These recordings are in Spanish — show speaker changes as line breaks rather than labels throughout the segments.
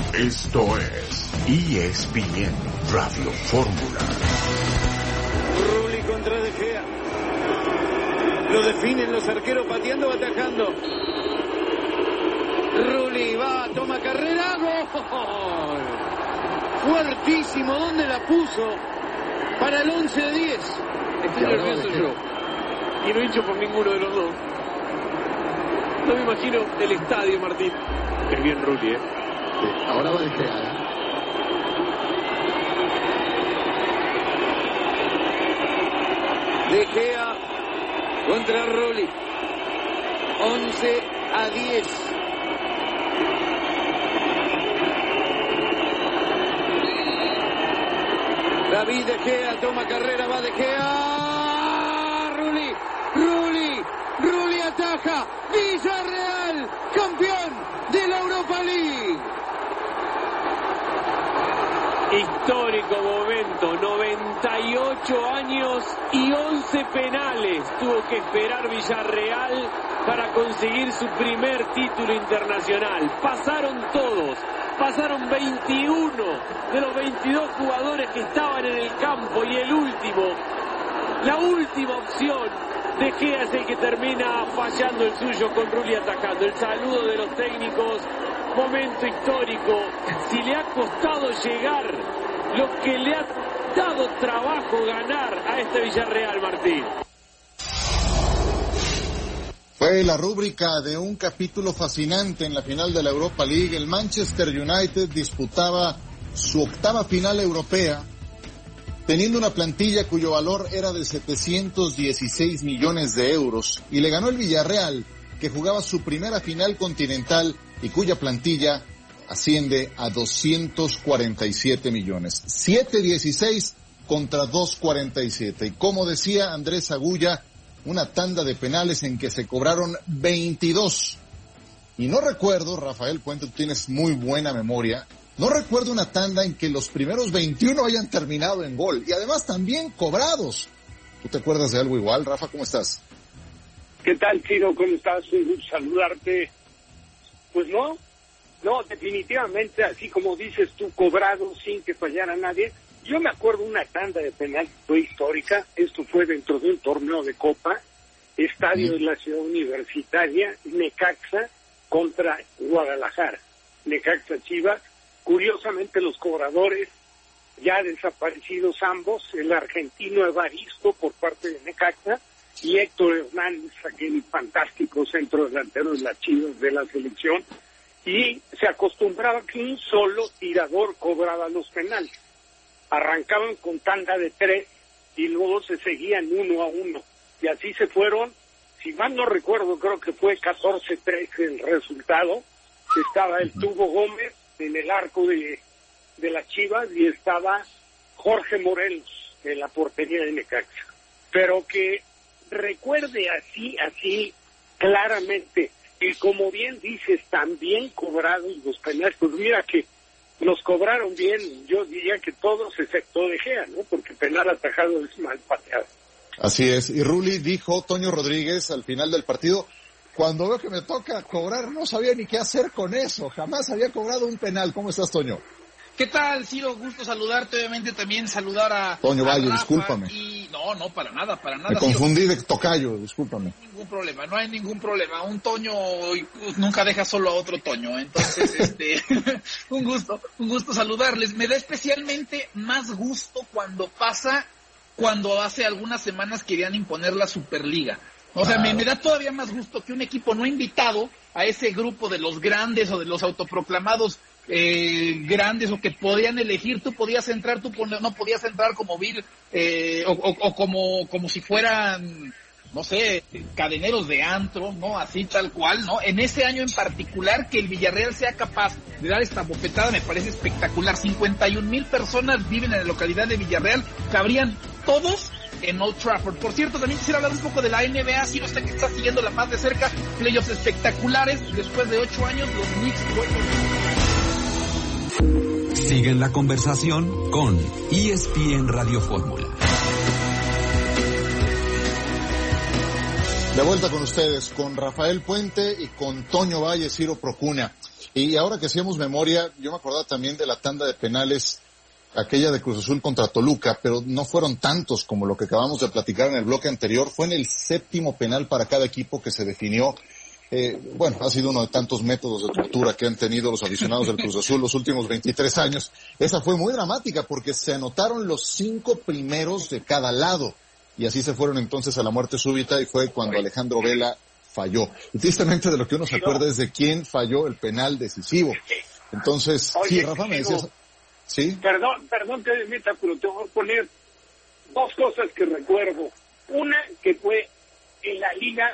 Esto es ESPN Radio Fórmula.
Rulli contra De Gea. Lo definen los arqueros pateando o atajando. Rulli va, toma carrera, gol. Fuertísimo, ¿dónde la puso? Para el 11-10. Estoy nervioso yo. Y no hincho por ninguno de los dos. No me imagino el estadio, Martín. Es bien Rulli,
Sí, ahora va De Gea,
De Gea contra Rulli. 11-10. David De Gea toma carrera, va De Gea. Rulli ataja. Villarreal, campeón de la Europa League. Histórico momento, 98 años y 11 penales tuvo que esperar Villarreal para conseguir su primer título internacional. Pasaron todos, pasaron 21 de los 22 jugadores que estaban en el campo y el último, la última opción, De Gea es el que termina fallando el suyo con Rulli atacando. El saludo de los técnicos. Momento histórico. Si le ha costado llegar, lo que le ha dado trabajo ganar a este Villarreal, Martín.
Fue la rúbrica de un capítulo fascinante en la final de la Europa League. El Manchester United disputaba su octava final europea, teniendo una plantilla cuyo valor era de 716 millones de euros, y le ganó el Villarreal, que jugaba su primera final continental y cuya plantilla asciende a 247 millones. 7-16 contra 2-47. Y como decía Andrés Agulla, una tanda de penales en que se cobraron 22. Y no recuerdo, Rafael Puente, tú tienes muy buena memoria, no recuerdo una tanda en que los primeros 21 hayan terminado en gol, y además también cobrados. ¿Tú te acuerdas de algo igual, Rafa? ¿Cómo estás?
¿Qué tal, Chino? ¿Cómo estás? Un gusto saludarte. Pues no, definitivamente, así como dices tú, cobrado sin que fallara nadie. Yo me acuerdo una tanda de penal que fue histórica. Esto fue dentro de un torneo de Copa, estadio de la Ciudad Universitaria, Necaxa contra Guadalajara. Necaxa Chivas. Curiosamente, los cobradores ya desaparecidos ambos, el argentino Evaristo por parte de Necaxa y Héctor Hernández, aquel fantástico centro delantero de las Chivas de la selección, y se acostumbraba que un solo tirador cobraba los penales. Arrancaban con tanda de 3 y luego se seguían 1-1, y así se fueron. Si mal no recuerdo, creo que fue 14-3 el resultado. Estaba el Tubo Gómez en el arco de las Chivas y estaba Jorge Morelos en la portería de Necaxa. Pero que recuerde así claramente, y como bien dices, también cobrados los penales, pues mira que los cobraron bien, yo diría que todos excepto De Gea, ¿no? Porque penal atajado es mal pateado.
Así es, y Rulli dijo, Toño Rodríguez, al final del partido, cuando veo que me toca cobrar, no sabía ni qué hacer con eso, jamás había cobrado un penal. ¿Cómo estás, Toño?
¿Qué tal, Ciro? Gusto saludarte, obviamente también saludar a
Toño Valle,
Rafa,
discúlpame.
No, para nada.
Me confundí de tocayo, discúlpame.
No hay ningún problema. Un Toño nunca deja solo a otro Toño, entonces, un gusto saludarles. Me da especialmente más gusto cuando hace algunas semanas querían imponer la Superliga. O sea, me da todavía más gusto que un equipo no invitado a ese grupo de los grandes o de los autoproclamados grandes o que podían elegir, tú podías entrar, tú no podías entrar como o como si fueran, no sé, cadeneros de antro, ¿no? Así tal cual, ¿no? En ese año en particular, que el Villarreal sea capaz de dar esta bofetada me parece espectacular. 51,000 personas viven en la localidad de Villarreal, cabrían todos en Old Trafford. Por cierto, también quisiera hablar un poco de la NBA, si usted que está siguiendo la más de cerca, playoffs espectaculares, después de 8 años, los Knicks
Siguen la conversación con ESPN Radio Fórmula.
De vuelta con ustedes, con Rafael Puente y con Toño Valle, Ciro Procuna. Y ahora que hacíamos memoria, yo me acordaba también de la tanda de penales, aquella de Cruz Azul contra Toluca, pero no fueron tantos como lo que acabamos de platicar en el bloque anterior. Fue en el 7º penal para cada equipo que se definió. Bueno, ha sido uno de tantos métodos de tortura que han tenido los aficionados del Cruz Azul los últimos 23 años. Esa fue muy dramática porque se anotaron los 5 primeros de cada lado. Y así se fueron entonces a la muerte súbita y fue cuando Alejandro Vela falló. Y tristemente de lo que uno se acuerda es de quién falló el penal decisivo. Entonces, sí, Rafa, me decías... ¿Sí?
Perdón que me meta, pero te voy a poner 2 cosas que recuerdo. Una que fue en la liga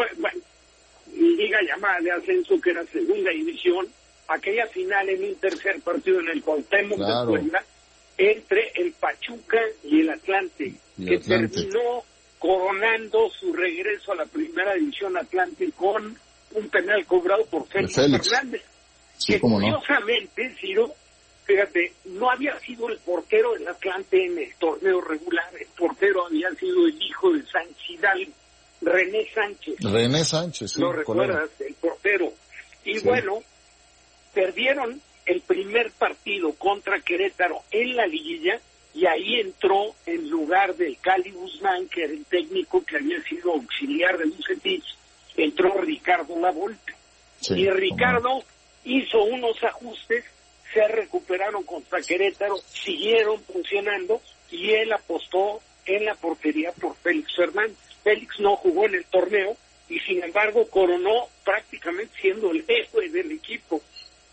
llamada de ascenso, que era segunda división, aquella final en un tercer partido en el Cuauhtémoc de Puebla, entre el Pachuca y el Atlante, terminó coronando su regreso a la primera división Atlante con un penal cobrado por Félix Fernández.
Sí,
que curiosamente, Ciro, fíjate, no había sido el portero del Atlante en el torneo regular, el portero había sido el hijo de Sánchez Hidalgo, René Sánchez, sí. ¿Lo recuerdas? El portero. Y sí. Bueno, perdieron el primer partido contra Querétaro en la liguilla y ahí entró en lugar del Cali Guzmán, que era el técnico que había sido auxiliar de Bucetich, entró Ricardo Lavolpe. Sí, y Ricardo hizo unos ajustes, se recuperaron contra Querétaro, siguieron funcionando y él apostó en la portería por Félix Fernández. Félix no jugó en el torneo y sin embargo coronó prácticamente siendo el héroe del equipo.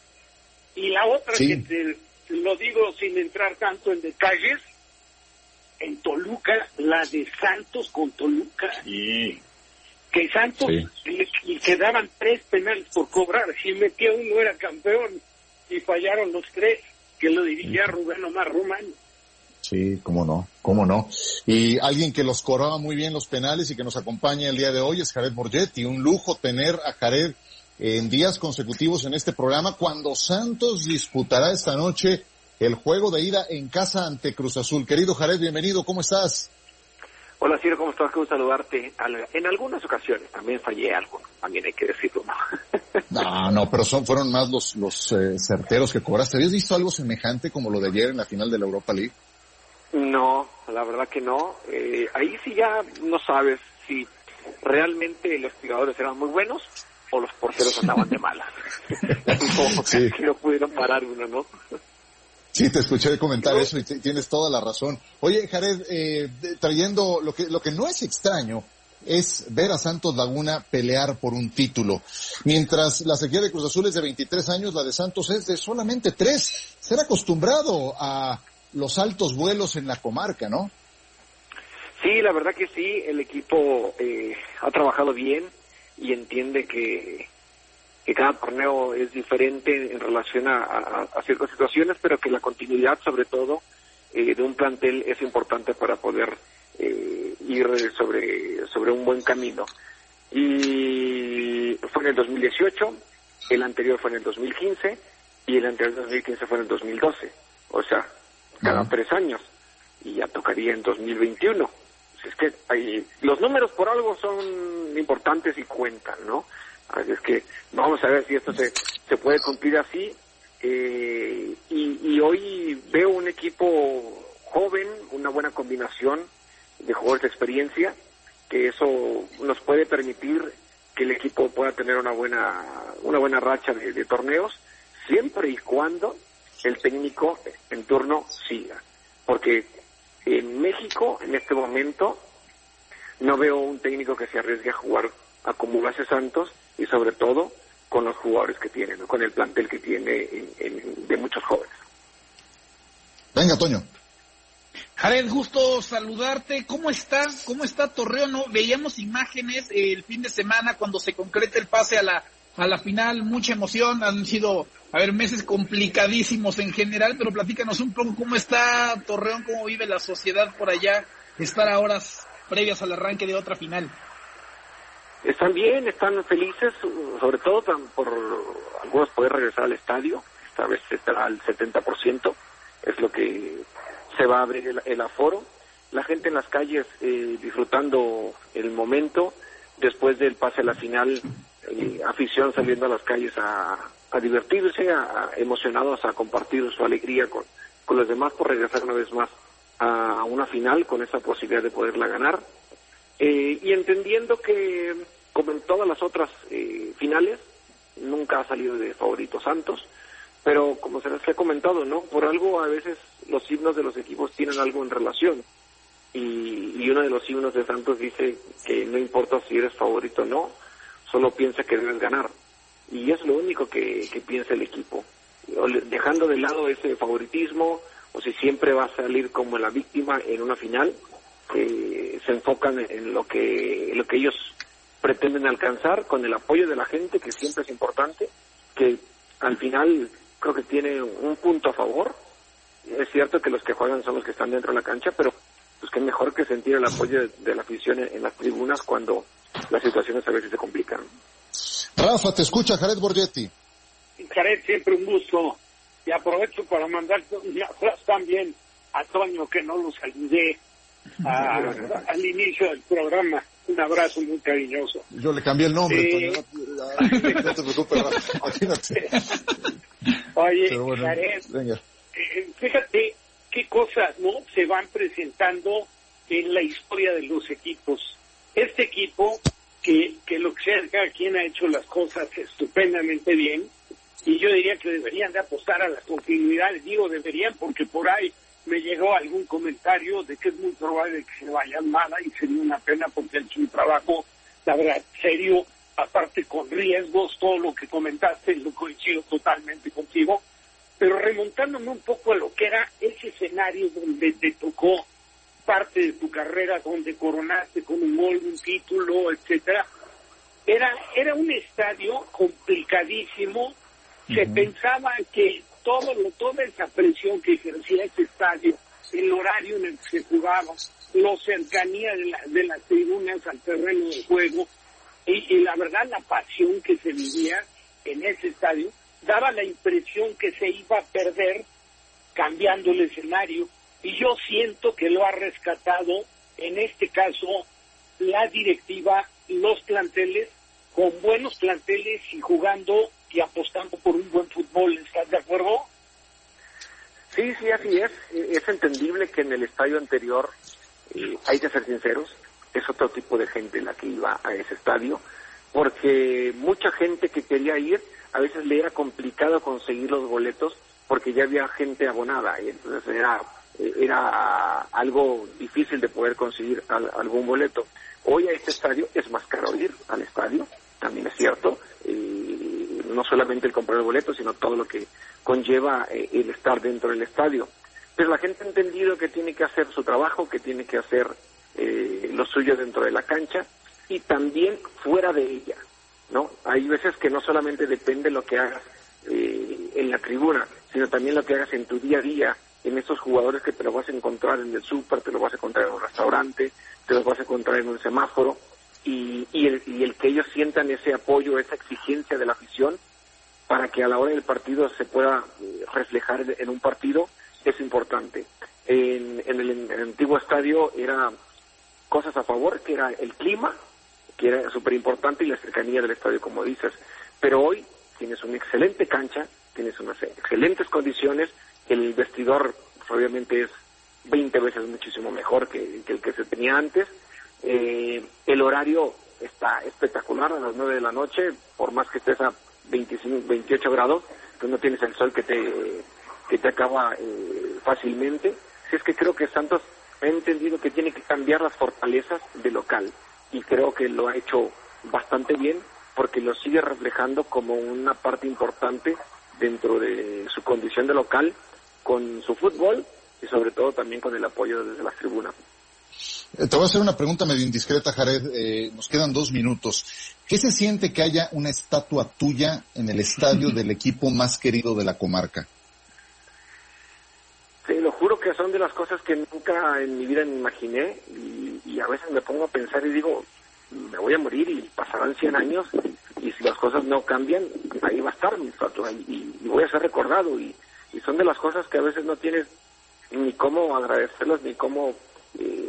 Y la otra, que te lo digo sin entrar tanto en detalles, en Toluca, la de Santos con Toluca. Sí. Que Santos le quedaban 3 penales por cobrar. Si metía uno era campeón y fallaron los 3, que lo dirigía Rubén Omar Román.
Sí, cómo no. Y alguien que los cobraba muy bien los penales y que nos acompaña el día de hoy es Jared Borgetti. Un lujo tener a Jared en días consecutivos en este programa cuando Santos disputará esta noche el juego de ida en casa ante Cruz Azul. Querido Jared, bienvenido, ¿cómo estás?
Hola Ciro, ¿cómo estás? Qué gusto saludarte. En algunas ocasiones también fallé algo, también hay que decirlo, ¿no? No,
pero fueron más los certeros que cobraste. ¿Habías visto algo semejante como lo de ayer en la final de la Europa League?
No, la verdad que no. Ahí sí ya no sabes si realmente los tiradores eran muy buenos o los porteros andaban de malas. Sí. Que no pudieron parar uno, ¿no?
Sí, te escuché comentar eso y tienes toda la razón. Oye, Jared, trayendo lo que no es extraño es ver a Santos Laguna pelear por un título. Mientras la sequía de Cruz Azul es de 23 años, la de Santos es de solamente 3. Ser acostumbrado a los altos vuelos en la comarca, ¿no?
Sí, la verdad que sí, el equipo ha trabajado bien y entiende que cada torneo es diferente en relación a ciertas situaciones, pero que la continuidad, sobre todo, de un plantel es importante para poder ir sobre un buen camino. Y fue en el 2018, el anterior fue en el 2015, y el anterior 2015 fue en el 2012. O sea, cada 3 años, y ya tocaría en 2021. Es que los números por algo son importantes y cuentan, ¿no? Así es que vamos a ver si esto se puede cumplir así. Y hoy veo un equipo joven, una buena combinación de jugadores de experiencia, que eso nos puede permitir que el equipo pueda tener una buena racha de torneos, siempre y cuando el técnico en turno siga. Porque en México, en este momento, no veo un técnico que se arriesgue a jugar a como lo hace Santos, y sobre todo con los jugadores que tiene, ¿no? Con el plantel que tiene de muchos jóvenes.
Venga, Toño.
Jared, gusto saludarte. ¿Cómo está Torreón? ¿No? Veíamos imágenes el fin de semana cuando se concreta el pase a la final, mucha emoción. Han sido, meses complicadísimos en general, pero platícanos un poco cómo está Torreón, cómo vive la sociedad por allá, estar a horas previas al arranque de otra final.
Están bien, están felices, sobre todo por algunos poder regresar al estadio. Esta vez estará al 70%, es lo que se va a abrir el aforo. La gente en las calles disfrutando el momento. Después del pase a la final afición saliendo a las calles a divertirse, emocionados a compartir su alegría con los demás por regresar una vez más a una final con esa posibilidad de poderla ganar, y entendiendo que, como en todas las otras finales, nunca ha salido de favorito Santos, pero como se les he comentado, ¿no? Por algo a veces los himnos de los equipos tienen algo en relación, y uno de los himnos de Santos dice que no importa si eres favorito o no, solo piensa que debes ganar, y es lo único que piensa el equipo, dejando de lado ese favoritismo, o si siempre va a salir como la víctima en una final. Se enfocan en lo que ellos pretenden alcanzar con el apoyo de la gente, que siempre es importante, que al final creo que tiene un punto a favor. Es cierto que los que juegan son los que están dentro de la cancha, pero pues que mejor que sentir el apoyo de la afición en las tribunas cuando las situaciones a veces se complican.
Rafa, te escucha Jared Borgetti.
Jared, siempre un gusto, y aprovecho para mandarte un abrazo también a Toño, que no lo saludé al inicio del programa. Un abrazo muy cariñoso.
Yo le cambié el nombre, Toño. No te preocupes, Rafa. Imagínate.
Oye,
bueno,
Jared,
venga.
Fíjate qué cosas no se van presentando en la historia de los equipos. Este equipo, que lo que sea, cada quien ha hecho las cosas estupendamente bien, y yo diría que deberían de apostar a la continuidad. Digo deberían porque por ahí me llegó algún comentario de que es muy probable que se vayan mala, y sería una pena porque es un trabajo, la verdad, serio, aparte con riesgos. Todo lo que comentaste lo coincido totalmente contigo, pero remontándome un poco a lo que era ese escenario donde te tocó parte de tu carrera, donde coronaste con un gol, un título, etcétera, era un estadio complicadísimo. Se pensaba que toda esa presión que ejercía ese estadio, el horario en el que se jugaba, la cercanía de las tribunas al terreno de juego, y la verdad la pasión que se vivía en ese estadio, daba la impresión que se iba a perder cambiando el escenario, y yo siento que lo ha rescatado, en este caso, la directiva, los planteles, con buenos planteles y jugando y apostando por un buen fútbol. ¿Estás de acuerdo?
Sí, así es. Es entendible que en el estadio anterior, hay que ser sinceros, es otro tipo de gente la que iba a ese estadio, porque mucha gente que quería ir, a veces le era complicado conseguir los boletos porque ya había gente abonada, y entonces era algo difícil de poder conseguir algún boleto. Hoy a este estadio es más caro ir al estadio, también es cierto, no solamente el comprar el boleto, sino todo lo que conlleva el estar dentro del estadio. Pero la gente ha entendido que tiene que hacer su trabajo, que tiene que hacer lo suyo dentro de la cancha y también fuera de ella, ¿no? Hay veces que no solamente depende lo que hagas en la tribuna, sino también lo que hagas en tu día a día, en esos jugadores que te los vas a encontrar en el súper, te los vas a encontrar en un restaurante, te los vas a encontrar en un semáforo, y el que ellos sientan ese apoyo, esa exigencia de la afición, para que a la hora del partido se pueda reflejar en un partido, es importante. En el antiguo estadio era cosas a favor, que era el clima, que era súper importante, y la cercanía del estadio, como dices. Pero hoy tienes una excelente cancha, tienes unas excelentes condiciones, el vestidor pues, obviamente es 20 veces muchísimo mejor que el que se tenía antes. El horario está espectacular, a las 9 de la noche, por más que estés a 25, 28 grados, pues no tienes el sol que te acaba fácilmente. Si es que creo que Santos ha entendido que tiene que cambiar las fortalezas de local, y creo que lo ha hecho bastante bien, porque lo sigue reflejando como una parte importante dentro de su condición de local, con su fútbol y sobre todo también con el apoyo desde las tribunas.
Te voy a hacer una pregunta medio indiscreta, Jared. Nos quedan 2 minutos. ¿Qué se siente que haya una estatua tuya en el estadio del equipo más querido de la comarca?
Sí, lo juro que son de las cosas que nunca en mi vida me imaginé, y a veces me pongo a pensar y digo, me voy a morir y pasarán 100 años, y si las cosas no cambian, ahí va a estar mi estatua, y voy a ser recordado, y son de las cosas que a veces no tienes ni cómo agradecerlas, ni cómo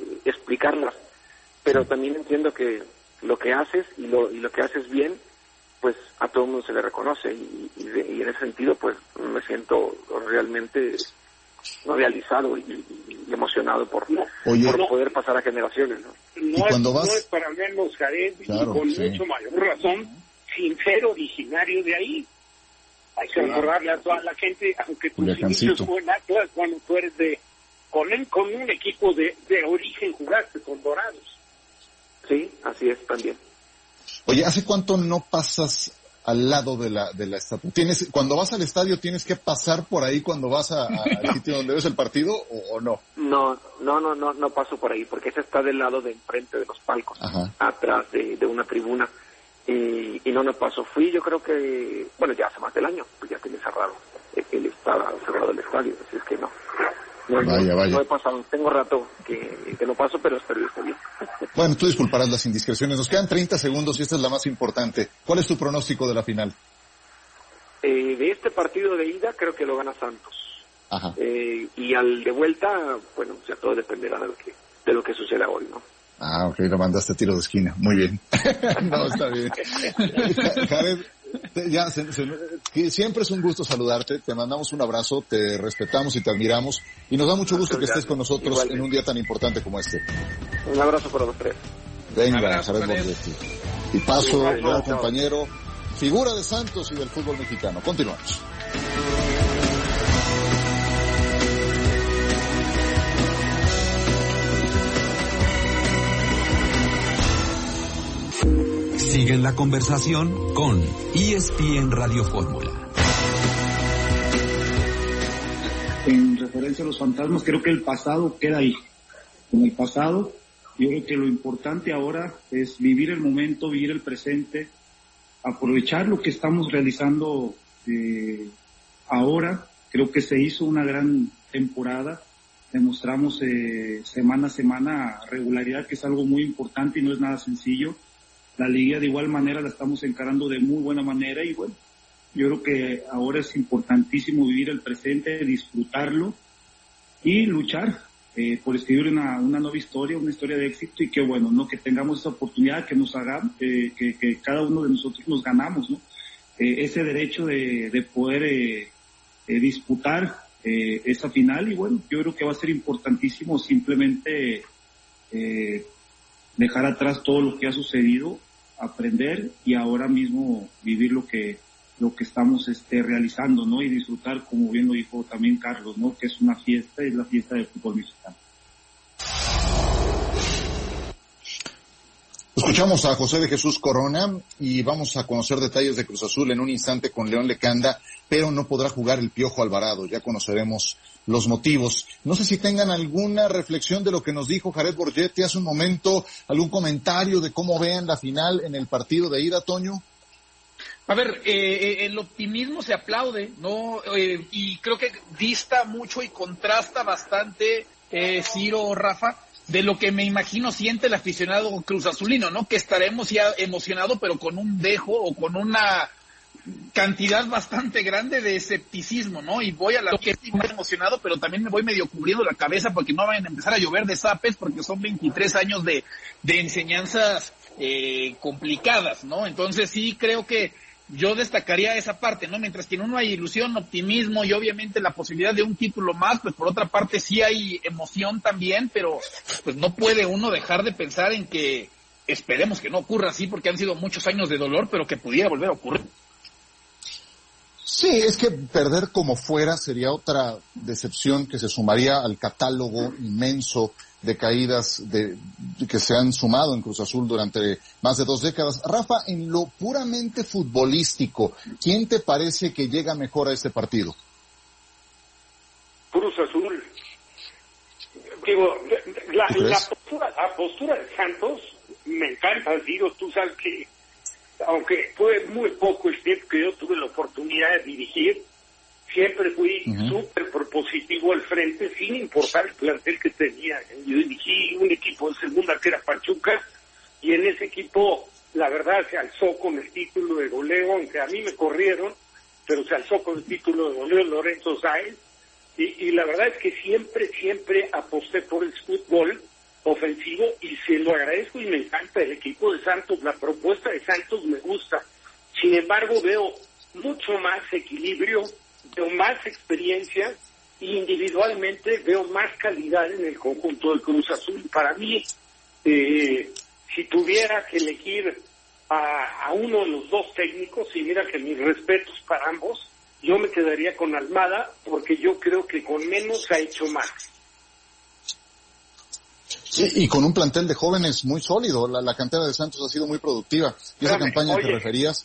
explicarlas, pero también entiendo que lo que haces y lo que haces bien pues a todo el mundo se le reconoce y en ese sentido pues me siento realmente realizado y emocionado por poder pasar a generaciones, ¿no?
No es para menos, Jared, claro, y con mucho mayor razón, sin ser originario de ahí. Hay que recordarle a toda la gente, aunque tus inicios fue en Atlas, cuando tú eres con un equipo de origen jugaste con Dorados.
Sí, así es también.
Oye, ¿hace cuánto no pasas al lado de la estatua? Cuando vas al estadio, ¿tienes que pasar por ahí cuando vas al sitio donde ves el partido o no?
No paso por ahí, porque ese está del lado de enfrente de los palcos, atrás de una tribuna. Y no paso. Fui, yo creo que, bueno, ya hace más del año, pues ya tiene cerrado. Él estaba cerrado el estadio, así es que no. Vaya. No he pasado, tengo rato que no paso, pero espero que esté bien.
Bueno, tú disculparás las indiscreciones. Nos quedan 30 segundos y esta es la más importante. ¿Cuál es tu pronóstico de la final?
De este partido de ida, creo que lo gana Santos.
Ajá.
Y al de vuelta, bueno, o sea, todo dependerá de lo que suceda hoy, ¿no?
Ah, ok, lo mandaste a tiro de esquina. Muy bien. No, está bien. Jared, siempre es un gusto saludarte. Te mandamos un abrazo, te respetamos y te admiramos. Y nos da mucho gusto que estés con nosotros igualmente en un día tan importante como este.
Un abrazo para los tres.
Venga, Jared Borgetti. Y paso, gran compañero, figura de Santos y del fútbol mexicano. Continuamos.
Sigue en la conversación con ESPN Radio Fórmula.
En referencia a los fantasmas, creo que el pasado queda ahí. En el pasado, yo creo que lo importante ahora es vivir el momento, vivir el presente, aprovechar lo que estamos realizando ahora. Creo que se hizo una gran temporada. Demostramos semana a semana regularidad, que es algo muy importante y no es nada sencillo. La liga de igual manera la estamos encarando de muy buena manera y bueno, yo creo que ahora es importantísimo vivir el presente, disfrutarlo y luchar por escribir una nueva historia, una historia de éxito y que bueno, ¿no? Que tengamos esa oportunidad, que nos hagan, que cada uno de nosotros nos ganamos, ¿no? Ese derecho de poder disputar esa final y bueno, yo creo que va a ser importantísimo simplemente dejar atrás todo lo que ha sucedido, aprender y ahora mismo vivir lo que estamos realizando, ¿no? Y disfrutar, como bien lo dijo también Carlos, ¿no? Que es una fiesta, es la fiesta del fútbol mexicano.
Escuchamos a José de Jesús Corona y vamos a conocer detalles de Cruz Azul en un instante con León Lecanda, pero no podrá jugar el Piojo Alvarado, ya conoceremos los motivos. No sé si tengan alguna reflexión de lo que nos dijo Jared Borgetti hace un momento, algún comentario de cómo vean la final en el partido de ida, Toño.
A ver, el optimismo se aplaude, ¿no? Y creo que dista mucho y contrasta bastante, Ciro, Rafa, de lo que me imagino siente el aficionado Cruz Azulino, ¿no? Que estaremos ya emocionado, pero con un dejo o con una cantidad bastante grande de escepticismo, ¿no? Y voy a la que estoy muy emocionado, pero también me voy medio cubriendo la cabeza porque no vayan a empezar a llover de zapes, porque son 23 años de enseñanzas complicadas, ¿no? Entonces sí creo que yo destacaría esa parte, ¿no? Mientras que en uno hay ilusión, optimismo y obviamente la posibilidad de un título más, pues por otra parte sí hay emoción también, pero pues no puede uno dejar de pensar en que esperemos que no ocurra así porque han sido muchos años de dolor, pero que pudiera volver a ocurrir.
Sí, es que perder como fuera sería otra decepción que se sumaría al catálogo inmenso de caídas que se han sumado en Cruz Azul durante más de 2 décadas. Rafa, en lo puramente futbolístico, ¿quién te parece que llega mejor a este partido?
Cruz Azul. Digo, la postura de Santos me encanta, digo, tú sabes que aunque fue muy poco el tiempo que yo tuve la oportunidad de dirigir, siempre fui súper propositivo al frente, sin importar el plantel que tenía. Yo dirigí un equipo de segunda que era Pachuca, y en ese equipo, la verdad, se alzó con el título de goleo, aunque a mí me corrieron, pero se alzó con el título de goleo Lorenzo Sáenz, y la verdad es que siempre aposté por el fútbol ofensivo, y se lo agradezco y me encanta el equipo de Santos. La propuesta de Santos me gusta. Sin embargo, veo mucho más equilibrio, veo más experiencia y individualmente veo más calidad en el conjunto del Cruz Azul. Para mí, si tuviera que elegir a uno de los dos técnicos, y mira que mis respetos para ambos, yo me quedaría con Almada, porque yo creo que con menos ha hecho más.
Y con un plantel de jóvenes muy sólido. La cantera de Santos ha sido muy productiva. Y esa campaña que referías,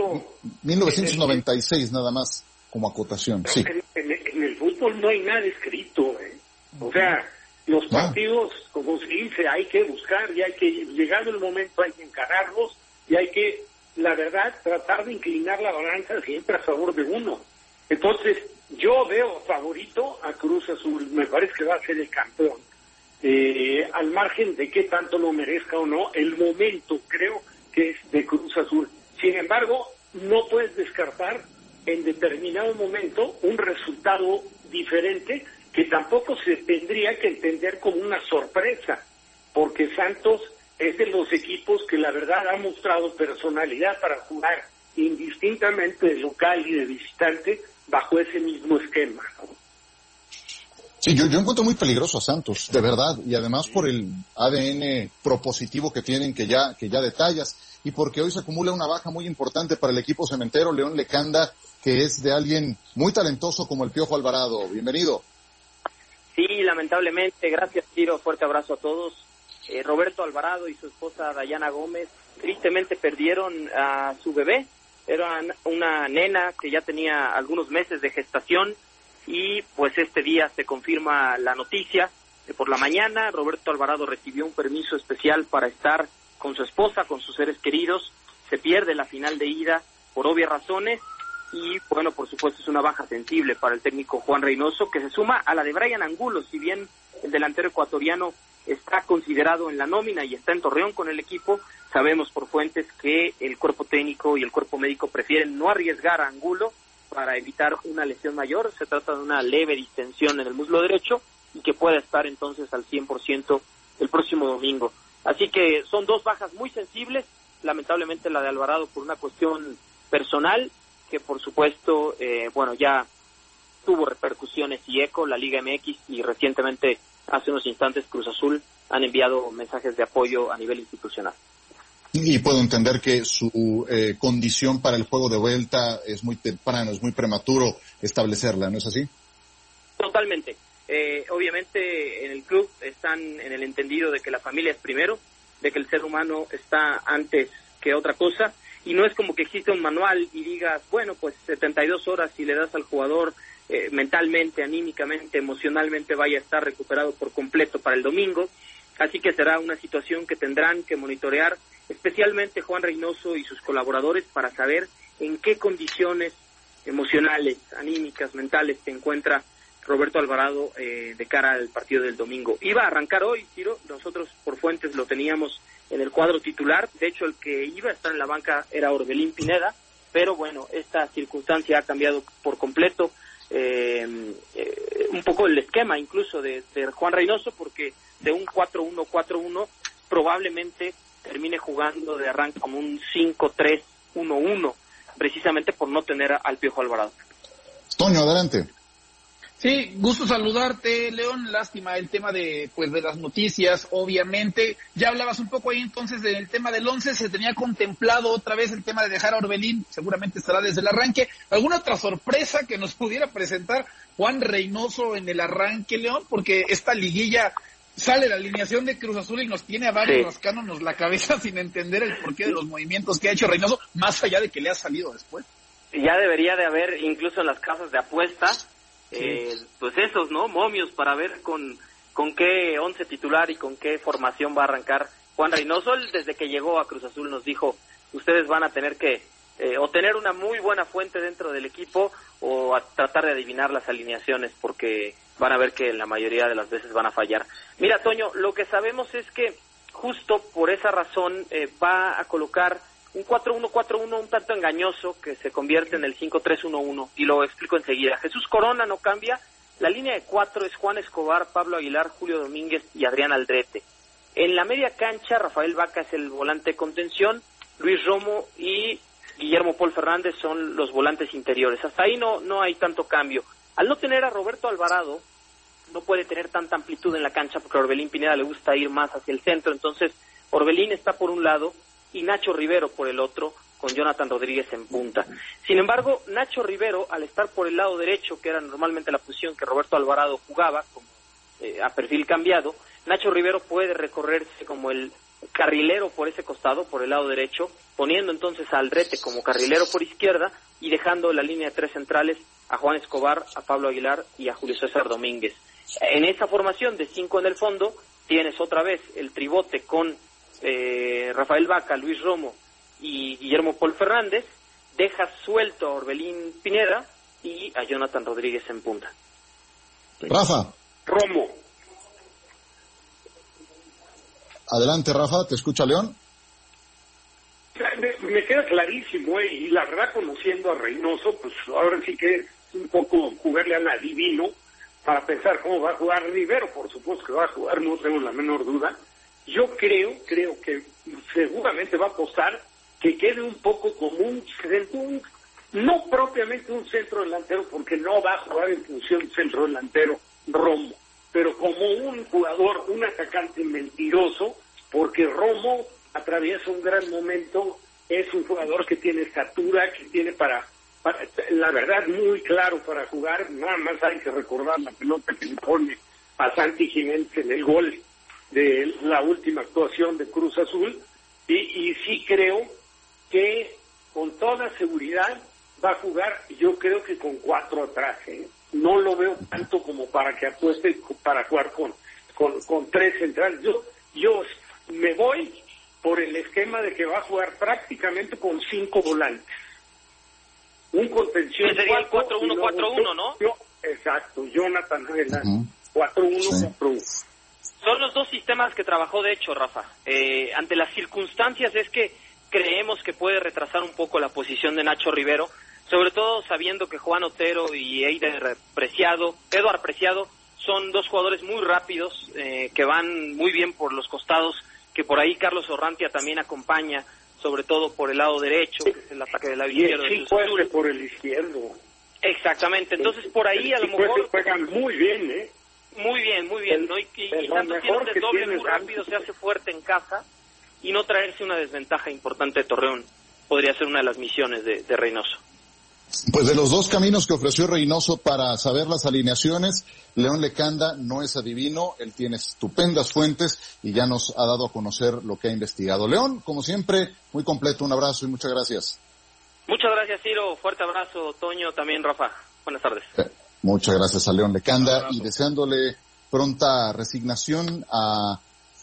1996 nada más, como acotación. Sí.
En el fútbol no hay nada escrito. O sea, los partidos, como se dice, hay que buscar, y hay que, llegado el momento, hay que encararlos, y hay que, la verdad, tratar de inclinar la balanza siempre a favor de uno. Entonces, yo veo favorito a Cruz Azul. Me parece que va a ser el campeón. Al margen de qué tanto lo merezca o no, el momento creo que es de Cruz Azul. Sin embargo, no puedes descartar en determinado momento un resultado diferente que tampoco se tendría que entender como una sorpresa, porque Santos es de los equipos que la verdad ha mostrado personalidad para jugar indistintamente de local y de visitante bajo ese mismo esquema, ¿no?
Sí, yo encuentro muy peligroso a Santos, de verdad, y además por el ADN propositivo que tienen, que ya detallas, y porque hoy se acumula una baja muy importante para el equipo cementero, León Lecanda, que es de alguien muy talentoso como el Piojo Alvarado. Bienvenido.
Sí, lamentablemente, gracias Ciro, fuerte abrazo a todos. Roberto Alvarado y su esposa Dayana Gómez tristemente perdieron a su bebé. Era una nena que ya tenía algunos meses de gestación, y pues este día se confirma la noticia que por la mañana Roberto Alvarado recibió un permiso especial para estar con su esposa, con sus seres queridos. Se pierde la final de ida por obvias razones, y bueno, por supuesto es una baja sensible para el técnico Juan Reynoso, que se suma a la de Brian Angulo. Si bien el delantero ecuatoriano está considerado en la nómina y está en Torreón con el equipo, sabemos por fuentes que el cuerpo técnico y el cuerpo médico prefieren no arriesgar a Angulo para evitar una lesión mayor. Se trata de una leve distensión en el muslo derecho y que pueda estar entonces al 100% el próximo domingo. Así que son dos bajas muy sensibles, lamentablemente la de Alvarado por una cuestión personal, que por supuesto, ya tuvo repercusiones y eco. La Liga MX y recientemente, hace unos instantes, Cruz Azul han enviado mensajes de apoyo a nivel institucional.
Y puedo entender que su condición para el juego de vuelta es muy temprano, es muy prematuro establecerla, ¿no es así?
Totalmente. Obviamente en el club están en el entendido de que la familia es primero, de que el ser humano está antes que otra cosa, y no es como que existe un manual y digas, bueno, pues 72 horas si le das al jugador mentalmente, anímicamente, emocionalmente vaya a estar recuperado por completo para el domingo. Así que será una situación que tendrán que monitorear, especialmente Juan Reynoso y sus colaboradores, para saber en qué condiciones emocionales, anímicas, mentales se encuentra Roberto Alvarado de cara al partido del domingo. Iba a arrancar hoy, Ciro, nosotros por fuentes lo teníamos en el cuadro titular. De hecho, el que iba a estar en la banca era Orbelín Pineda, pero bueno, esta circunstancia ha cambiado por completo un poco el esquema incluso de Juan Reynoso, porque de un 4-1-4-1 probablemente termine jugando de arranque como un 5-3-1-1, precisamente por no tener al Piojo Alvarado.
Toño, adelante.
Sí, gusto saludarte, León. Lástima el tema de las noticias, obviamente. Ya hablabas un poco ahí entonces del tema del 11, se tenía contemplado otra vez el tema de dejar a Orbelín, seguramente estará desde el arranque. ¿Alguna otra sorpresa que nos pudiera presentar Juan Reynoso en el arranque, León? Porque esta liguilla sale la alineación de Cruz Azul y nos tiene a varios rascándonos la cabeza sin entender el porqué de los movimientos que ha hecho Reynoso, más allá de que le ha salido después.
Ya debería de haber, incluso en las casas de apuestas, pues esos, ¿no? Momios para ver con qué 11 titular y con qué formación va a arrancar Juan Reynoso. Él, desde que llegó a Cruz Azul, nos dijo, ustedes van a tener que o tener una muy buena fuente dentro del equipo o a tratar de adivinar las alineaciones, porque van a ver que la mayoría de las veces van a fallar. Mira, Toño, lo que sabemos es que justo por esa razón va a colocar un 4-1-4-1 un tanto engañoso que se convierte en el 5-3-1-1, y lo explico enseguida. Jesús Corona no cambia, la línea de 4 es Juan Escobar, Pablo Aguilar, Julio Domínguez y Adrián Aldrete. En la media cancha, Rafael Vaca es el volante de contención, Luis Romo y Guillermo Paul Fernández son los volantes interiores. Hasta ahí no hay tanto cambio. Al no tener a Roberto Alvarado, no puede tener tanta amplitud en la cancha porque a Orbelín Pineda le gusta ir más hacia el centro. Entonces, Orbelín está por un lado y Nacho Rivero por el otro, con Jonathan Rodríguez en punta. Sin embargo, Nacho Rivero, al estar por el lado derecho, que era normalmente la posición que Roberto Alvarado jugaba, como a perfil cambiado, Nacho Rivero puede recorrerse como el carrilero por ese costado, por el lado derecho, poniendo entonces a Aldrete como carrilero por izquierda y dejando la línea de tres centrales a Juan Escobar, a Pablo Aguilar y a Julio César Domínguez. En esa formación de 5 en el fondo, tienes otra vez el tribote con Rafael Vaca, Luis Romo y Guillermo Paul Fernández, dejas suelto a Orbelín Pineda y a Jonathan Rodríguez en punta.
Rafa.
Romo.
Adelante, Rafa, te escucha León.
Me queda clarísimo, y la verdad, conociendo a Reynoso, pues ahora sí que es un poco jugarle al adivino para pensar cómo va a jugar Rivero. Por supuesto que va a jugar, no tengo la menor duda. Yo creo que seguramente va a apostar que quede un poco como no propiamente un centro delantero, porque no va a jugar en función centro delantero Romo, pero como un jugador, un atacante mentiroso, porque Romo atraviesa un gran momento, es un jugador que tiene estatura, que tiene para la verdad muy claro para jugar. Nada más hay que recordar la pelota que le pone a Santi Jiménez en el gol de la última actuación de Cruz Azul, y sí creo que con toda seguridad va a jugar, yo creo que con 4 atrás, no lo veo tanto como para que apueste para jugar con 3 centrales. Yo me voy por el esquema de que va a jugar prácticamente con 5 volantes. Un contención.
Que sería el 4-1-4-1, ¿no?
Exacto, Jonathan adelante. 4-1-4-1.
Son los dos sistemas que trabajó, de hecho, Rafa. Ante las circunstancias es que creemos que puede retrasar un poco la posición de Nacho Rivero, sobre todo sabiendo que Juan Otero y Eduard Preciado son dos jugadores muy rápidos, que van muy bien por los costados, que por ahí Carlos Orrantia también acompaña, sobre todo por el lado derecho, que es el ataque del lado izquierdo.
Sí, puede por el izquierdo.
Exactamente, entonces por ahí a lo mejor...
juegan muy bien,
Muy bien, ¿no? Y tanto tiene un desdoble muy rápido, se hace fuerte en casa, y no traerse una desventaja importante de Torreón podría ser una de las misiones de Reynoso.
Pues de los dos caminos que ofreció Reynoso para saber las alineaciones, León Lecanda no es adivino, él tiene estupendas fuentes y ya nos ha dado a conocer lo que ha investigado. León, como siempre, muy completo, un abrazo y muchas gracias.
Muchas gracias, Ciro, fuerte abrazo, Toño, también Rafa, buenas tardes.
Muchas gracias a León Lecanda y deseándole pronta resignación a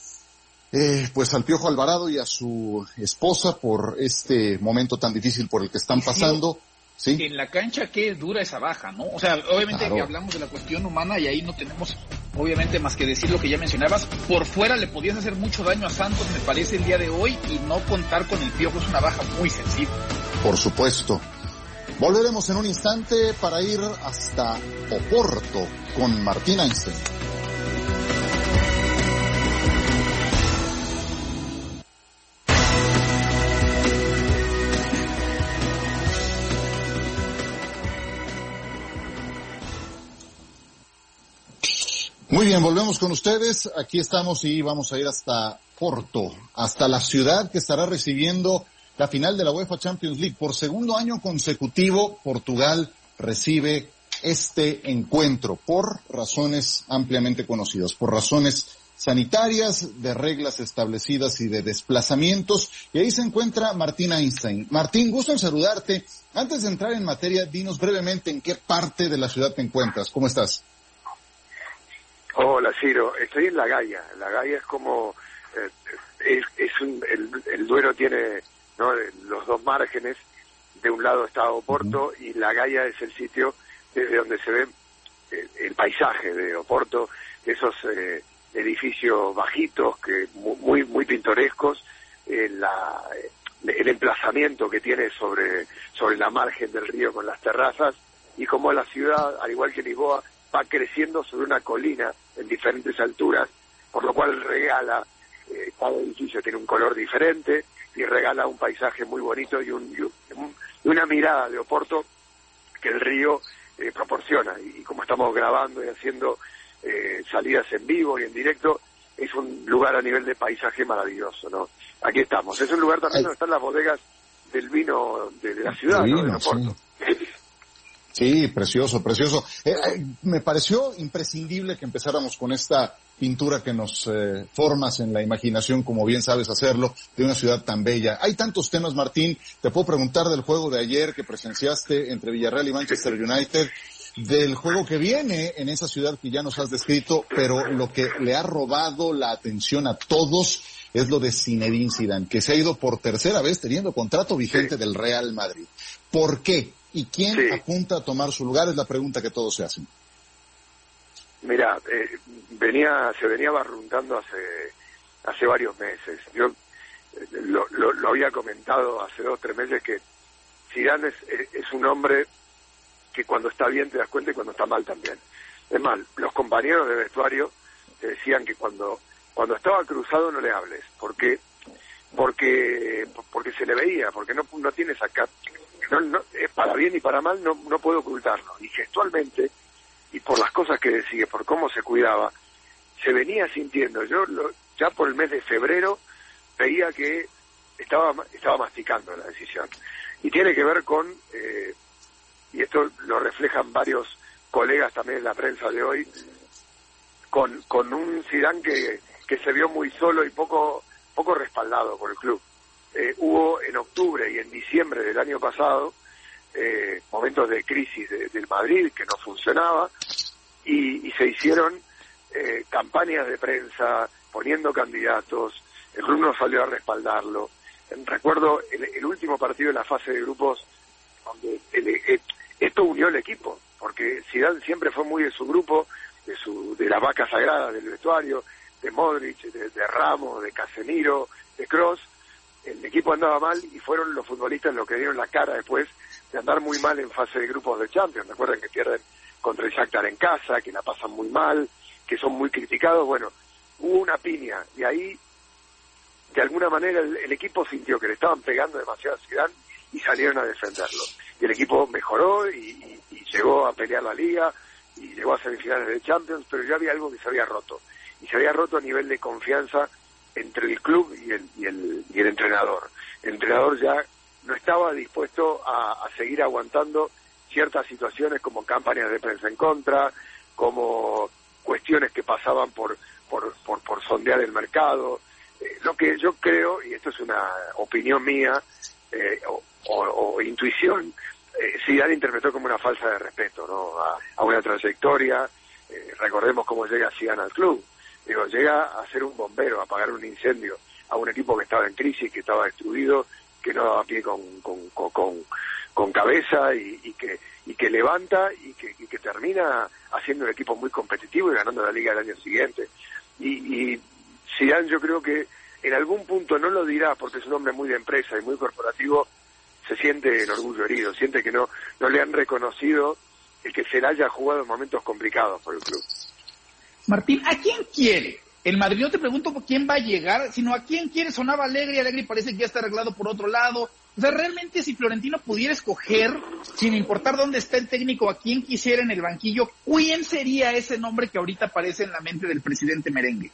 pues al Piojo Alvarado y a su esposa por este momento tan difícil por el que están pasando. ¿Sí?
En la cancha qué dura esa baja, ¿no? O sea, obviamente
claro,
que hablamos de la cuestión humana y ahí no tenemos obviamente más que decir lo que ya mencionabas. Por fuera le podías hacer mucho daño a Santos, me parece, el día de hoy, y no contar con el Piojo es una baja muy sensible.
Por supuesto. Volveremos en un instante para ir hasta Oporto con Martín Einstein. Muy bien, volvemos con ustedes. Aquí estamos y vamos a ir hasta Porto, hasta la ciudad que estará recibiendo la final de la UEFA Champions League. Por segundo año consecutivo, Portugal recibe este encuentro por razones ampliamente conocidas, por razones sanitarias, de reglas establecidas y de desplazamientos. Y ahí se encuentra Martín Einstein. Martín, gusto en saludarte. Antes de entrar en materia, dinos brevemente en qué parte de la ciudad te encuentras. ¿Cómo estás?
Hola, Ciro. Estoy en La Gaia. La Gaia es como... el Duero tiene, ¿no?, los dos márgenes. De un lado está Oporto y La Gaia es el sitio desde donde se ve el paisaje de Oporto, esos edificios bajitos, que muy muy pintorescos, el emplazamiento que tiene sobre la margen del río con las terrazas, y como la ciudad, al igual que Lisboa, va creciendo sobre una colina en diferentes alturas, por lo cual regala, cada edificio tiene un color diferente y regala un paisaje muy bonito y una mirada de Oporto que el río proporciona, y como estamos grabando y haciendo salidas en vivo y en directo, es un lugar a nivel de paisaje maravilloso, ¿no? Aquí estamos, es un lugar también donde están las bodegas del vino de la ciudad, ¿no? De Oporto.
Sí, precioso, precioso. Me pareció imprescindible que empezáramos con esta pintura que nos formas en la imaginación, como bien sabes hacerlo, de una ciudad tan bella. Hay tantos temas, Martín. Te puedo preguntar del juego de ayer que presenciaste entre Villarreal y Manchester United, del juego que viene en esa ciudad que ya nos has descrito, pero lo que le ha robado la atención a todos es lo de Zinedine Zidane, que se ha ido por tercera vez teniendo contrato vigente del Real Madrid. ¿Por qué? ¿Y quién apunta a tomar su lugar? Es la pregunta que todos se hacen.
Mira, se venía barruntando hace varios meses. Yo lo había comentado hace 2 o 3 meses que Zidane es un hombre que cuando está bien te das cuenta y cuando está mal también. Es más, los compañeros de vestuario te decían que cuando estaba cruzado no le hables, porque se le veía, porque no tiene esa no, para bien y para mal no puedo ocultarlo. Y gestualmente, y por las cosas que decía, por cómo se cuidaba, se venía sintiendo. Yo ya por el mes de febrero veía que estaba masticando la decisión. Y tiene que ver con, y esto lo reflejan varios colegas también en la prensa de hoy, con un Zidane que se vio muy solo y poco respaldado por el club. Hubo en octubre y en diciembre del año pasado momentos de crisis del Madrid que no funcionaba y se hicieron campañas de prensa poniendo candidatos, el club no salió a respaldarlo. Recuerdo el último partido de la fase de grupos donde esto unió el equipo, porque Zidane siempre fue muy de su grupo, de la vaca sagrada del vestuario, de Modric, de Ramos, de Casemiro, de Kroos. El equipo andaba mal y fueron los futbolistas los que dieron la cara después de andar muy mal en fase de grupos de Champions. Recuerden que pierden contra el Shakhtar en casa, que la pasan muy mal, que son muy criticados. Bueno, hubo una piña y ahí de alguna manera el equipo sintió que le estaban pegando demasiado a Zidane y salieron a defenderlo. Y el equipo mejoró y llegó a pelear la Liga y llegó a semifinales de Champions, pero ya había algo que se había roto. Y se había roto a nivel de confianza entre el club y el entrenador. El entrenador ya no estaba dispuesto a seguir aguantando ciertas situaciones como campañas de prensa en contra, como cuestiones que pasaban por sondear el mercado. Lo que yo creo, y esto es una opinión mía o intuición, Zidane interpretó como una falta de respeto, ¿no? a una trayectoria. Recordemos cómo llega Zidane al club. Digo, llega a ser un bombero, a apagar un incendio a un equipo que estaba en crisis, que estaba destruido, que no daba pie con cabeza y que levanta y que termina haciendo un equipo muy competitivo y ganando la Liga el año siguiente. Y Zidane, yo creo que en algún punto no lo dirá porque es un hombre muy de empresa y muy corporativo, se siente el orgullo herido, siente que no le han reconocido el que se le haya jugado en momentos complicados por el club.
Martín, ¿a quién quiere? El Madrid, no te pregunto por quién va a llegar, sino a quién quiere. Sonaba Alegre y parece que ya está arreglado por otro lado. O sea, realmente si Florentino pudiera escoger, sin importar dónde está el técnico, a quién quisiera en el banquillo, ¿quién sería ese nombre que ahorita aparece en la mente del presidente merengue?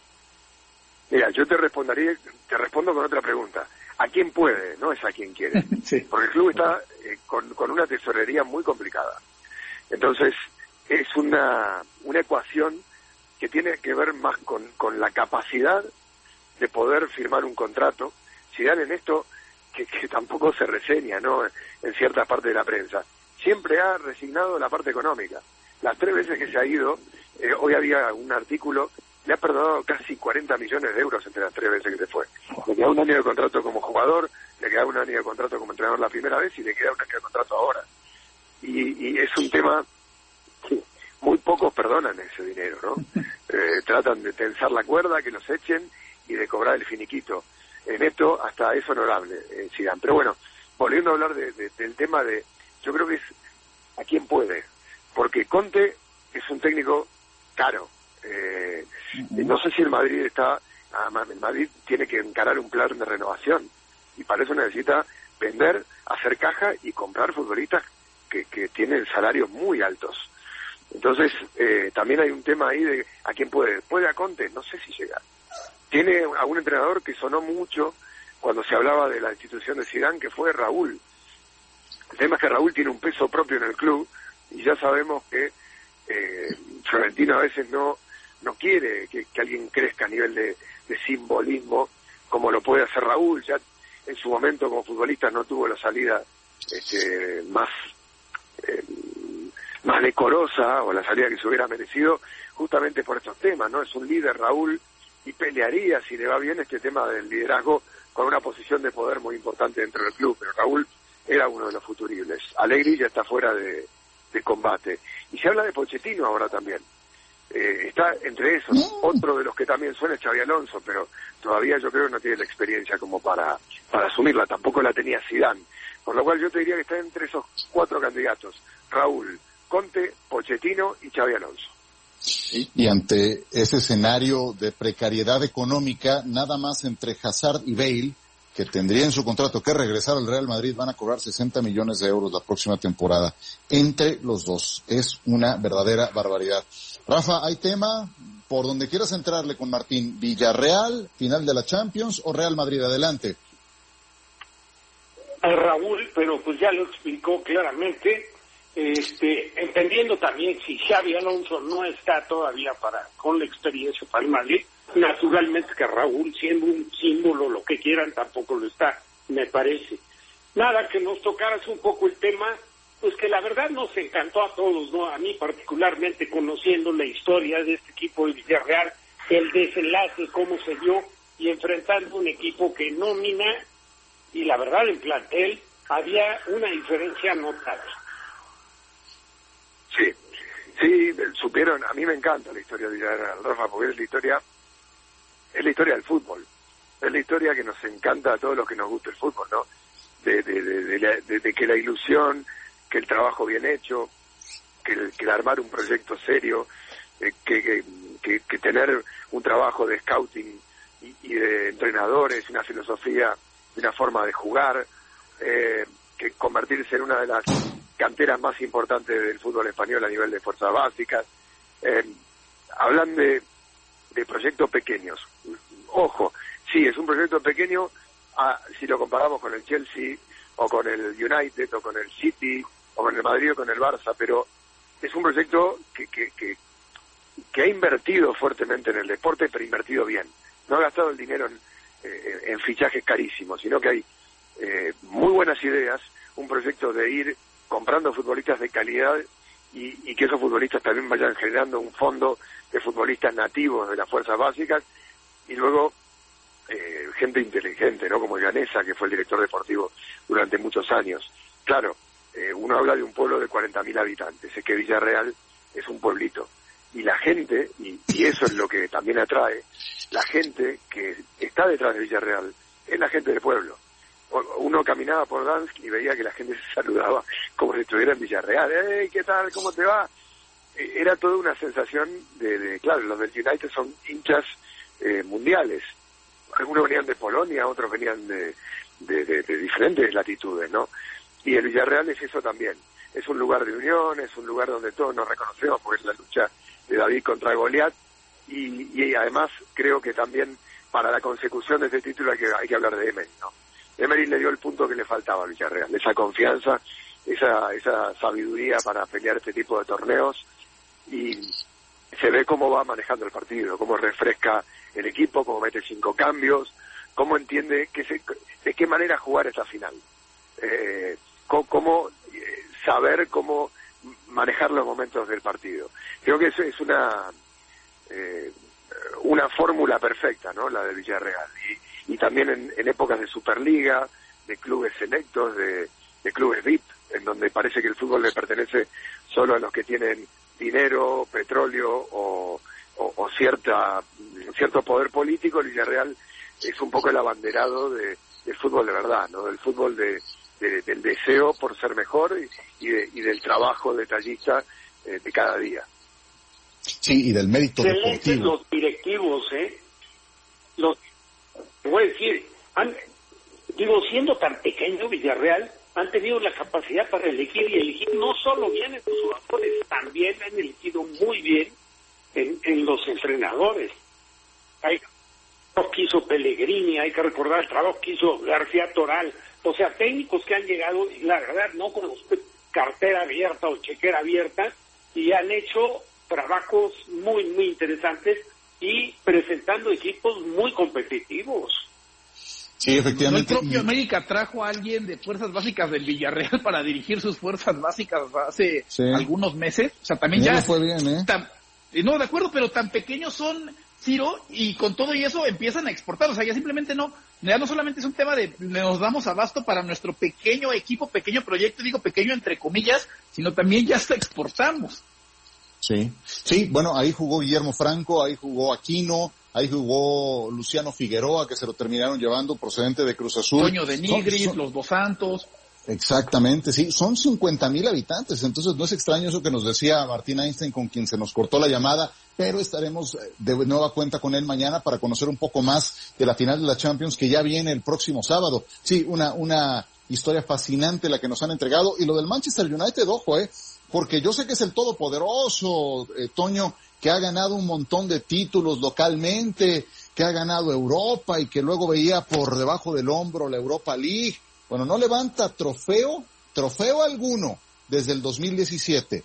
Mira, yo te respondo con otra pregunta. ¿A quién puede? No es a quién quiere. Sí. Porque el club está con una tesorería muy complicada. Entonces, es una ecuación que tiene que ver más con la capacidad de poder firmar un contrato. Zidane en esto, que tampoco se reseña, ¿no? En cierta parte de la prensa, siempre ha resignado la parte económica. Las 3 veces que se ha ido, hoy había un artículo, le ha perdonado casi 40 millones de euros entre las 3 veces que se fue. Le queda 1 año de contrato como jugador, le queda 1 año de contrato como entrenador la primera vez y le queda 1 año de contrato ahora. Y es un tema que muy pocos perdonan ese dinero, ¿no? Tratan de tensar la cuerda, que los echen y de cobrar el finiquito. En esto hasta es honorable Zidane. Pero bueno, volviendo a hablar del tema de, yo creo que es a quién puede, porque Conte es un técnico caro. No sé si el Madrid tiene que encarar un plan de renovación y para eso necesita vender, hacer caja y comprar futbolistas que tienen salarios muy altos. Entonces, también hay un tema ahí de a quién puede a Conte, no sé si llega. Tiene a un entrenador que sonó mucho cuando se hablaba de la institución de Zidane, que fue Raúl. El tema es que Raúl tiene un peso propio en el club y ya sabemos que Florentino a veces no quiere que alguien crezca a nivel de simbolismo como lo puede hacer Raúl. Ya en su momento como futbolista no tuvo la salida más decorosa o la salida que se hubiera merecido justamente por estos temas, ¿no? Es un líder Raúl y pelearía, si le va bien, este tema del liderazgo con una posición de poder muy importante dentro del club, pero Raúl era uno de los futuribles. Allegri ya está fuera de combate. Y se habla de Pochettino ahora también. Está entre esos. Otro de los que también suena es Xabi Alonso, pero todavía yo creo que no tiene la experiencia como para asumirla. Tampoco la tenía Zidane. Por lo cual yo te diría que está entre esos 4 candidatos. Raúl, Conte, Pochettino y Xabi Alonso.
Y ante ese escenario de precariedad económica, nada más entre Hazard y Bale, que tendría en su contrato que regresar al Real Madrid, van a cobrar 60 millones de euros la próxima temporada. Entre los dos. Es una verdadera barbaridad. Rafa, ¿hay tema? Por donde quieras entrarle con Martín. ¿Villarreal, final de la Champions o Real Madrid? Adelante.
A Raúl, pero pues ya lo explicó claramente, entendiendo también si Xabi Alonso no está todavía con la experiencia para el Madrid, naturalmente que Raúl, siendo un símbolo, lo que quieran, tampoco lo está, me parece. Nada, que nos tocaras un poco el tema, pues que la verdad nos encantó a todos, ¿no? A mí particularmente, conociendo la historia de este equipo de Villarreal, el desenlace, cómo se dio, y enfrentando un equipo que nómina, y la verdad en plantel había una diferencia notable.
Sí, supieron, a mí me encanta la historia de Villarreal, Rafa, porque es la historia del fútbol, es la historia que nos encanta a todos los que nos gusta el fútbol, ¿no? De que la ilusión, que el trabajo bien hecho, que el armar un proyecto serio, que tener un trabajo de scouting y de entrenadores, una filosofía, una forma de jugar, que convertirse en una de las canteras más importantes del fútbol español a nivel de fuerzas básicas. Hablan de proyectos pequeños. Ojo, sí, es un proyecto pequeño si lo comparamos con el Chelsea o con el United o con el City o con el Madrid o con el Barça, pero es un proyecto que ha invertido fuertemente en el deporte, pero invertido bien. No ha gastado el dinero en fichajes carísimos, sino que hay muy buenas ideas, un proyecto de ir comprando futbolistas de calidad y que esos futbolistas también vayan generando un fondo de futbolistas nativos de las fuerzas básicas y luego gente inteligente, ¿no? Como Llanesa, que fue el director deportivo durante muchos años. Claro, uno habla de un pueblo de 40.000 habitantes, es que Villarreal es un pueblito. Y la gente, y eso es lo que también atrae, la gente que está detrás de Villarreal es la gente del pueblo. Uno caminaba por Dansk y veía que la gente se saludaba como si estuviera en Villarreal. ¡Hey, qué tal! ¿Cómo te va? Era toda una sensación claro, los del United son hinchas mundiales. Algunos venían de Polonia, otros venían de diferentes latitudes, ¿no? Y el Villarreal es eso también. Es un lugar de unión, es un lugar donde todos nos reconocemos porque es la lucha de David contra Goliat y además creo que también para la consecución de este título hay que hablar de Emery, ¿no? Emery le dio el punto que le faltaba al Villarreal, esa confianza, esa sabiduría para pelear este tipo de torneos y se ve cómo va manejando el partido, cómo refresca el equipo, cómo mete 5 cambios, cómo entiende de qué manera jugar esta final, cómo saber cómo manejar los momentos del partido. Creo que eso es una fórmula perfecta, ¿no? La de Villarreal. Y también en épocas de Superliga, de clubes selectos, de clubes VIP, en donde parece que el fútbol le pertenece solo a los que tienen dinero, petróleo o cierto poder político. El Villarreal es un poco el abanderado del fútbol de verdad, ¿no? Del fútbol del deseo por ser mejor y del trabajo detallista de cada día.
Sí, y del mérito deportivo.
Los directivos, voy a decir, Digo, siendo tan pequeño Villarreal, han tenido la capacidad para elegir, y elegir no solo bien en los jugadores, también han elegido muy bien en los entrenadores. Hay trabajo que hizo Pellegrini, hay que recordar el trabajo que hizo García Toral, o sea, técnicos que han llegado, la verdad, no con cartera abierta o chequera abierta, y han hecho trabajos muy, muy interesantes y presentando equipos muy competitivos.
Sí, efectivamente.
El propio América trajo a alguien de fuerzas básicas del Villarreal para dirigir sus fuerzas básicas hace algunos meses. O sea, también ya
fue bien,
no, de acuerdo, pero tan pequeños son, Ciro, y con todo y eso empiezan a exportar. O sea, ya simplemente ya no solamente es un tema de nos damos abasto para nuestro pequeño equipo, pequeño proyecto, digo pequeño entre comillas, sino también ya hasta exportamos.
Sí, bueno, ahí jugó Guillermo Franco, ahí jugó Aquino, ahí jugó Luciano Figueroa, que se lo terminaron llevando procedente de Cruz Azul.
Toño de Nigris, los Dos Santos.
Exactamente, sí, son 50,000 habitantes, entonces no es extraño eso que nos decía Martín Einstein, con quien se nos cortó la llamada, pero estaremos de nueva cuenta con él mañana para conocer un poco más de la final de la Champions, que ya viene el próximo sábado. Sí, una historia fascinante la que nos han entregado, y lo del Manchester United, ojo, porque yo sé que es el todopoderoso, Toño, que ha ganado un montón de títulos localmente, que ha ganado Europa y que luego veía por debajo del hombro la Europa League. Bueno, no levanta trofeo alguno desde el 2017.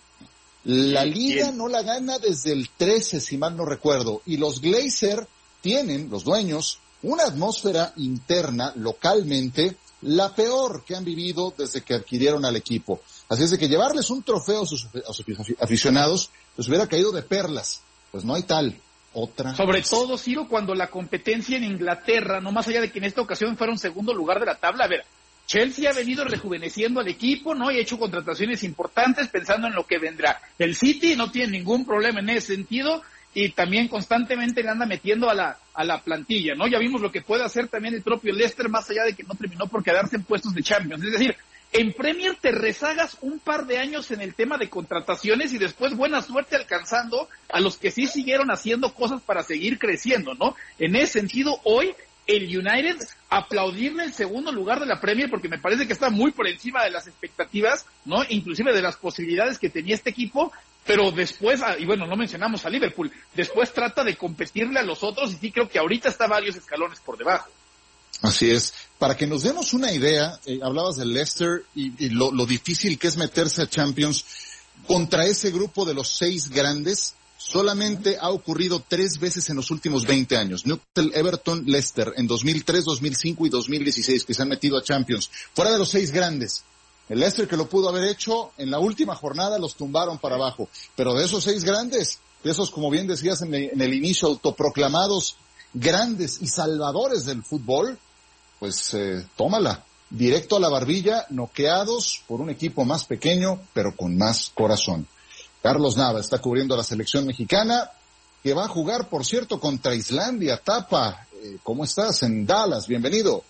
La Liga no la gana desde el 13, si mal no recuerdo. Y los Glazer tienen, los dueños, una atmósfera interna localmente la peor que han vivido desde que adquirieron al equipo. Así es de que llevarles un trofeo a sus aficionados les hubiera caído de perlas. Pues no hay tal. Otra.
Sobre todo, Ciro, cuando la competencia en Inglaterra, no más allá de que en esta ocasión fuera un segundo lugar de la tabla, a ver, Chelsea ha venido rejuveneciendo al equipo, ¿no? Y ha hecho contrataciones importantes pensando en lo que vendrá. El City no tiene ningún problema en ese sentido y también constantemente le anda metiendo a la plantilla, ¿no? Ya vimos lo que puede hacer también el propio Leicester, más allá de que no terminó por quedarse en puestos de Champions. Es decir, en Premier te rezagas un par de años en el tema de contrataciones y después buena suerte alcanzando a los que sí siguieron haciendo cosas para seguir creciendo, ¿no? En ese sentido, hoy el United, aplaudirle el segundo lugar de la Premier porque me parece que está muy por encima de las expectativas, ¿no? Inclusive de las posibilidades que tenía este equipo, pero después, y bueno, no mencionamos a Liverpool, después trata de competirle a los otros y sí creo que ahorita está varios escalones por debajo.
Así es. Para que nos demos una idea, hablabas del Leicester y lo difícil que es meterse a Champions contra ese grupo de los 6 grandes. Solamente ha ocurrido 3 veces en los últimos 20 años. Newcastle, Everton, Leicester, en 2003, 2005 y 2016, que se han metido a Champions. Fuera de los 6 grandes. El Leicester, que lo pudo haber hecho, en la última jornada los tumbaron para abajo. Pero de esos 6 grandes, de esos, como bien decías en el inicio, autoproclamados grandes y salvadores del fútbol, pues tómala. Directo a la barbilla, noqueados por un equipo más pequeño, pero con más corazón. Carlos Nava está cubriendo a la selección mexicana, que va a jugar, por cierto, contra Islandia. Tapa, ¿cómo estás? En Dallas, bienvenido.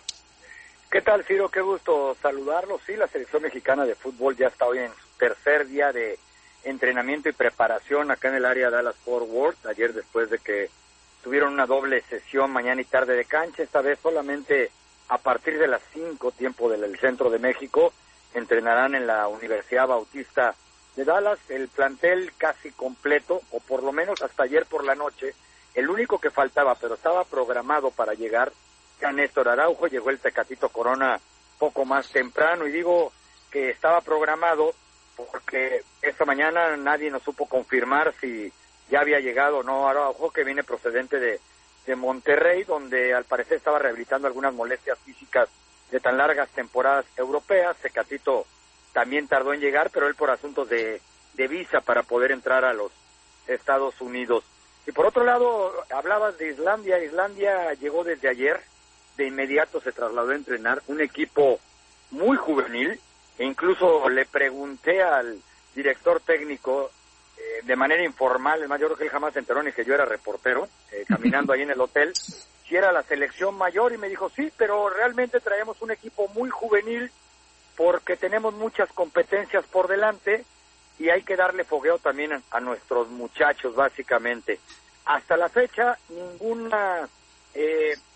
¿Qué tal, Ciro? Qué gusto saludarlo. Sí, la selección mexicana de fútbol ya está hoy en su tercer día de entrenamiento y preparación acá en el área Dallas-Fort Worth. Ayer, después de que tuvieron una doble sesión mañana y tarde de cancha, esta vez solamente a partir de las 5, tiempo del centro de México, entrenarán en la Universidad Bautista de Dallas. El plantel casi completo, o por lo menos hasta ayer por la noche. El único que faltaba, pero estaba programado para llegar, era Néstor Araujo. Llegó el Tecatito Corona poco más temprano, y digo que estaba programado porque esta mañana nadie nos supo confirmar si ya había llegado o no Araujo, que viene procedente de Monterrey, donde al parecer estaba rehabilitando algunas molestias físicas de tan largas temporadas europeas. Tecatito también tardó en llegar, pero él por asuntos de visa para poder entrar a los Estados Unidos. Y por otro lado, hablabas de Islandia. Islandia llegó desde ayer, de inmediato se trasladó a entrenar un equipo muy juvenil, e incluso le pregunté al director técnico de manera informal, el mayor que él jamás se enteró ni que yo era reportero, caminando ahí en el hotel, si era la selección mayor, y me dijo, sí, pero realmente traemos un equipo muy juvenil porque tenemos muchas competencias por delante y hay que darle fogueo también a nuestros muchachos, básicamente. Hasta la fecha, ninguna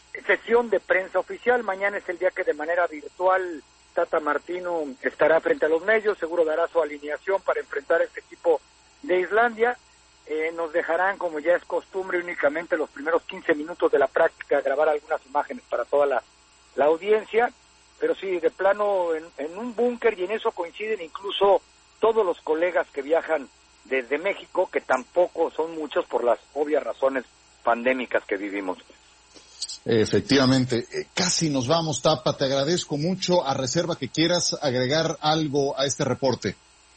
sesión de prensa oficial. Mañana es el día que de manera virtual Tata Martino estará frente a los medios, seguro dará su alineación para enfrentar a este equipo de Islandia. Nos dejarán, como ya es costumbre, únicamente los primeros 15 minutos de la práctica, grabar algunas imágenes para toda la audiencia, pero sí, de plano en un búnker, y en eso coinciden incluso todos los colegas que viajan desde México, que tampoco son muchos por las obvias razones pandémicas que vivimos.
Efectivamente, casi nos vamos, Tapa, te agradezco mucho, a reserva que quieras agregar algo a este reporte.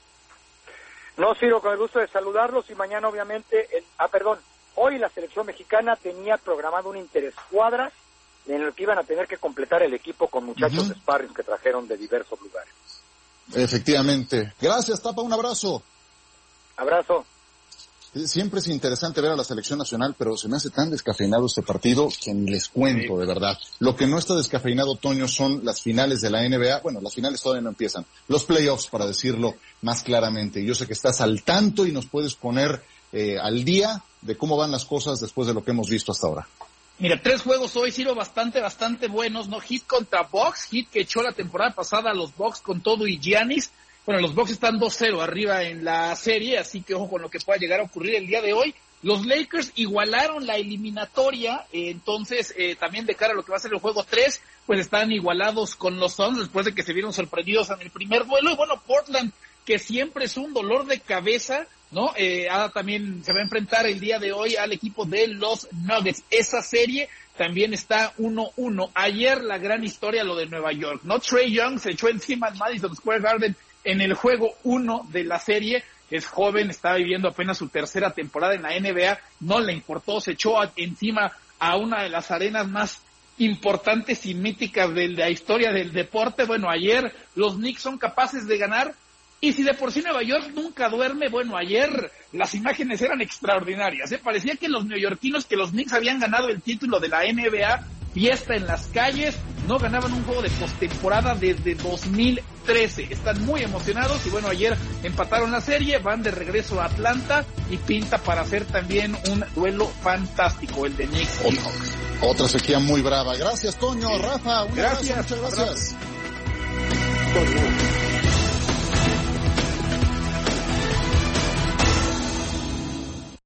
No, Ciro, con el gusto de saludarlos, y mañana obviamente, hoy la selección mexicana tenía programado un interescuadras en el que iban a tener que completar el equipo con muchachos de sparring que trajeron de diversos lugares.
Efectivamente. Gracias, Tapa, un abrazo.
Abrazo.
Siempre es interesante ver a la selección nacional, pero se me hace tan descafeinado este partido que ni les cuento, de verdad. Lo que no está descafeinado, Toño, son las finales de la NBA. Bueno, las finales todavía no empiezan. Los playoffs, para decirlo más claramente. Yo sé que estás al tanto y nos puedes poner al día de cómo van las cosas después de lo que hemos visto hasta ahora.
Mira, 3 juegos hoy, Ciro, bastante buenos, ¿no? Heat contra Bucks, Heat que echó la temporada pasada a los Bucks con todo y Giannis. Bueno, los Bucks están 2-0 arriba en la serie, así que ojo con lo que pueda llegar a ocurrir el día de hoy. Los Lakers igualaron la eliminatoria, entonces también de cara a lo que va a ser el juego 3, pues están igualados con los Suns después de que se vieron sorprendidos en el primer duelo. Y bueno, Portland, que siempre es un dolor de cabeza, ¿no? También se va a enfrentar el día de hoy al equipo de los Nuggets. Esa serie también está 1-1. Ayer la gran historia, lo de Nueva York, ¿no? Trae Young se echó encima al Madison Square Garden en el juego 1 de la serie. Es joven, está viviendo apenas su tercera temporada en la NBA, no le importó, se echó encima a una de las arenas más importantes y míticas de la historia del deporte. Bueno, ayer los Knicks son capaces de ganar, y si de por sí Nueva York nunca duerme, bueno, ayer las imágenes eran extraordinarias, parecía que los neoyorquinos, que los Knicks habían ganado el título de la NBA, fiesta en las calles, no ganaban un juego de postemporada desde 2013, están muy emocionados, y bueno, ayer empataron la serie, van de regreso a Atlanta, y pinta para hacer también un duelo fantástico, el de Knicks y Hawks.
Otra sequía muy brava. Gracias, Toño. Rafa, un abrazo, muchas gracias.